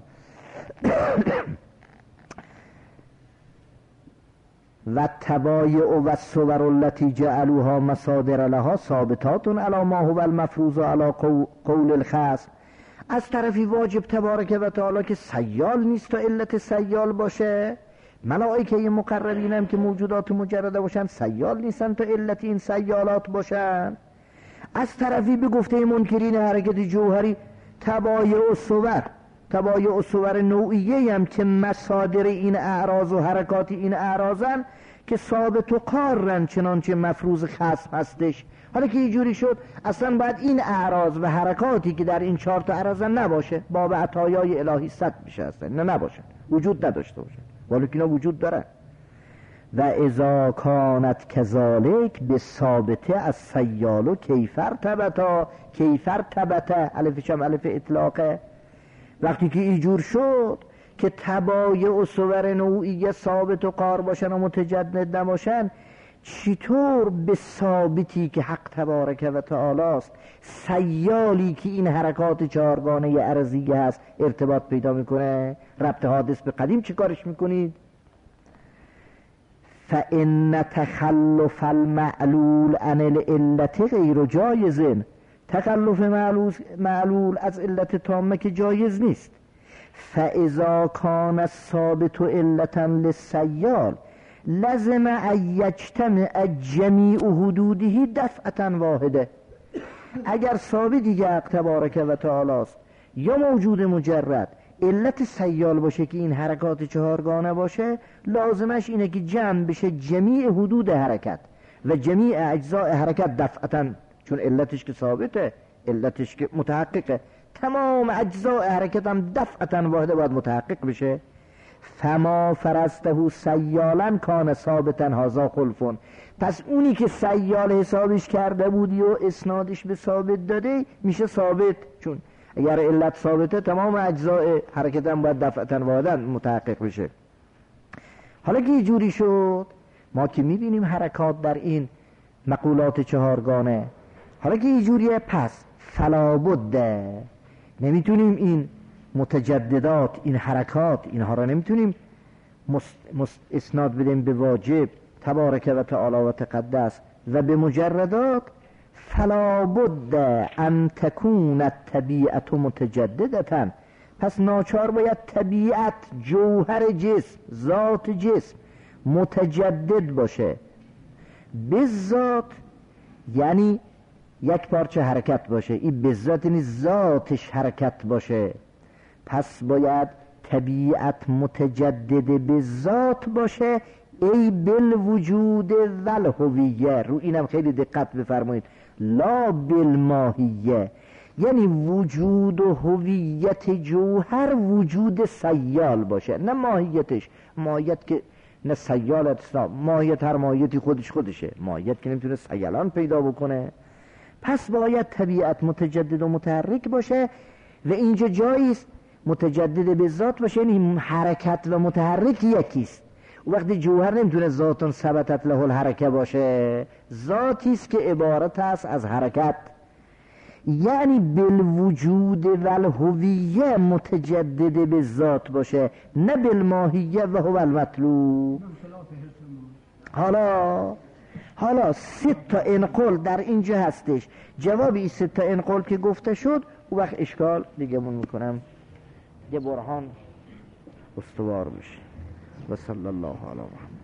و تبایع و صور التي جعلوها مصادر لها ثابتات علی ما هو المفروض علی قول الخصم. از طرفی واجب تبارک و تعالی که سیال نیست تا علت سیال باشه، ملائکه مقربین هم که موجودات مجرده باشن سیال نیستن تا علت این سیالات باشن. از طرفی به گفته منکرین حرکت جوهری تبایع و صور تبایع و صور نوعیه هم که مصادر این اعراض و حرکات این اعراضن که ثابت و قارن چنانچه مفروض خصم هستش. حالا که اینجوری شد اصلا باید این اعراض و حرکاتی که در این چهار تا اعراضن نباشه، باب عطایای الهی صد میشه اصلا نه نباشه، وجود نداشته باشه، ولی که اینا وجود داره. و اذا کانت کذالک به ثابته از سیالو کیفر تبتا کیفر تبتا الفش هم الف اطلاقه. وقتی که اینجور شد که تبایع و صور نوعیه ثابت و قار باشن و متجدد نباشن، چطور به ثابتی که حق تبارک و تعالی است سیالی که این حرکات چهارگانه ارضیه هست ارتباط پیدا میکنه؟ ربط حادث به قدیم چه کارش میکنید؟ فإن تخلف المعلول عن العلت غیر جایز. تخلف معلول, معلول از علت تامه که جایز نیست. فاذا کان الثابت علتا للسیال لازم ان یجتمع جمیع حدوده دفعة واحده. اگر ثابت دیگه حق تبارک و تعالی است یا موجود مجرد علت سیال باشه که این حرکات چهارگانه باشه، لازمش اینه که جمع بشه جمیع حدود حرکت و جمیع اجزاء حرکت دفعتاً، چون علتش که ثابته، علتش که متحققه، تمام اجزاء حرکت هم دفعتاً واحده باید متحقق بشه. فما فرضته سیالاً کان ثابتاً هذا خلفون. پس اونی که سیال حسابش کرده بودی و اسنادش به ثابت داده میشه ثابت، چون اگر علت ثابته تمام اجزاء حرکت هم باید دفعتاً واحداً متحقق بشه. حالا که یه جوری شد ما که میبینیم حرکات در این مقولات چهارگانه، حالا که یه جوریه پس فلا بد، نمیتونیم این متجددات این حرکات اینها را نمیتونیم مست مست اسناد بدیم به واجب تبارک و تعالی و تقدس و به مجردات. فلا بد ان تكون الطبیعت متجددة، پس ناچار باید طبیعت جوهر جسم ذات جسم متجدد باشه. بالذات یعنی یک پارچه حرکت باشه، این بالذات یعنی ذاتش حرکت باشه. پس باید طبیعت متجدد به ذات باشه، ای بالوجود والهویه، رو اینم خیلی دقت بفرمایید، لا بالماهیه، یعنی وجود و هویت جوهر وجود سیال باشه، نه ماهیتش. ماهیت که نه سیالت، ماهیت هر ماهیتی خودش خودشه، ماهیت که نمیتونه سیالان پیدا بکنه. پس باید طبیعت متجدد و متحرک باشه و اینجا جاییست متجدد به ذات باشه، یعنی حرکت و متحرک یکیست. وقتی جوهر نمیتونه ذاتون ثبتت له الحرکه باشه، ذاتیست که عبارت است از حرکت، یعنی بالوجود والهویه متجدد به ذات باشه، نه بالماهیه و هو المطلوب. حالا حالا سه تا انقل در اینجا هستش، جواب این سه تا انقل که گفته شد او وقت اشکال دیگه من میکنم یه برهان استوار بشه. و صلی الله علی محمد.